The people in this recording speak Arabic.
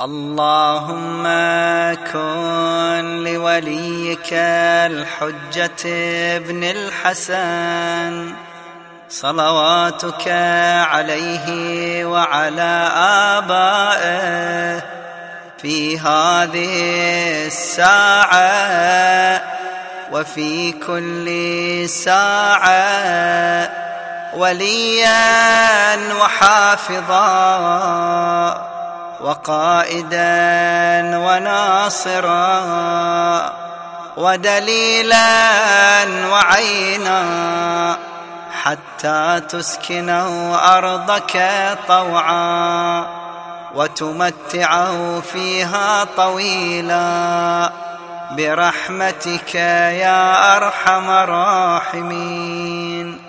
اللهم كن لوليك الحجة ابن الحسن صلواتك عليه وعلى آبائه في هذه الساعة وفي كل ساعة وليا وحافظا وقائدا وناصرا ودليلا وعينا حتى تسكنه أرضك طوعا وتمتعه فيها طويلا برحمتك يا أرحم الراحمين.